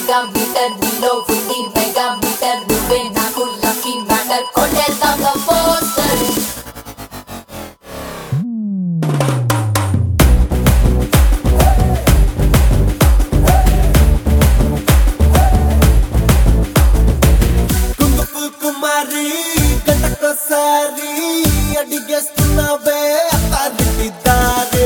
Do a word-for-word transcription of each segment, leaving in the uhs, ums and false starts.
Mega meter నీలో ఉంది mega meter నువ్వే నాకు లక్కీ మ్యాటర్ కొట్టేద్దాం పోస్టర్ కుంగుపు కుమారి గంటకోసారి అడిగేస్తున్నావే అత్తారింటి దారే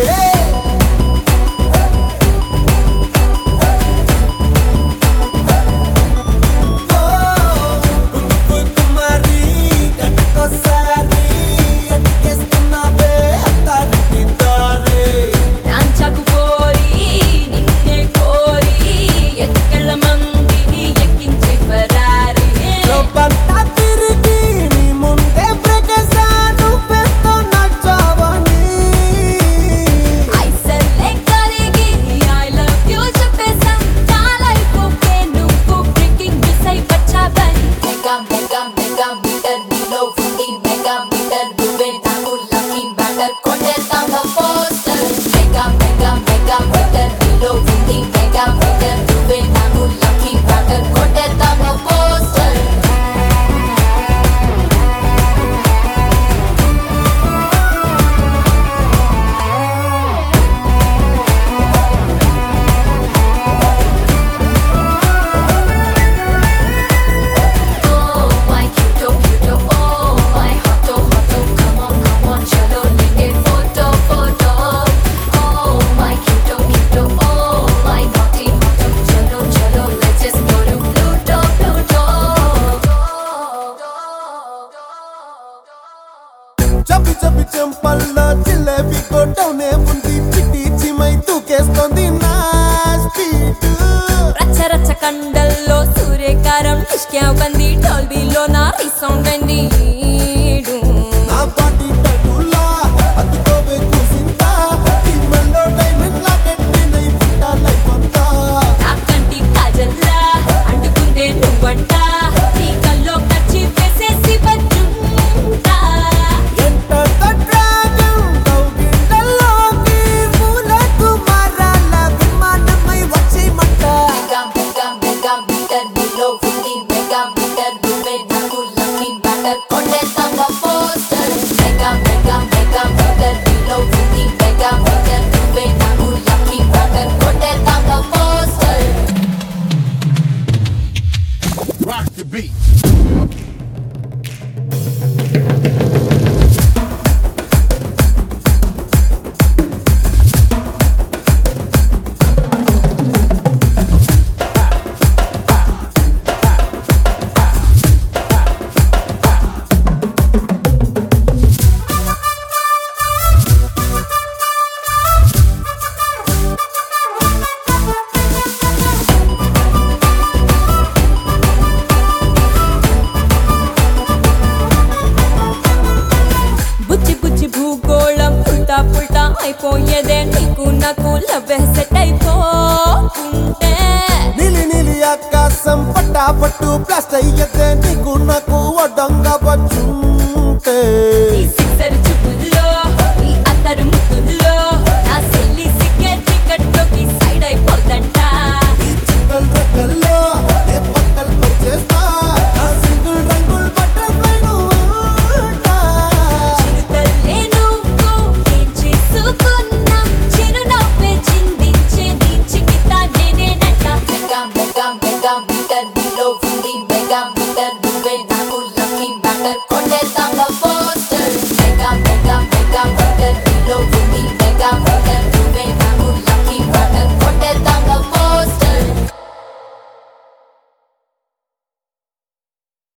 చప్పి చప్పి చెంపల్లో జిలేబీ కొట్టవునే ఉంది చిట్టి చిమై తూకేస్తోంది నా స్పీడ్ రచ్చ రచ్చ కండల్లో సూర్యకారం ఇష్క్యావ్ బంది ఢోల్బీలో నా రీసౌండ్ బంది నా పాటి టగులా అతుకోవే కూసింతా తిమ్మల్లో డైమండ్ లా కట్టినై పుట్టా లైఫ్ అంతా నా కంటి కాజల్లా అంటుకుందే నువ్వంట నీ కల్లో కచ్చి వేసేసి బజ్జుంటా Rock the beat. అయిపోయేదే నీకు నాకు లవ్వే సెట్ అయిపోతుంటే నీలి నీలి ఆకాశం పట్టా పట్టు ప్లాస్ట్ అయ్యేదే నీకు నాకు వడ్డంగా వచ్చుంటే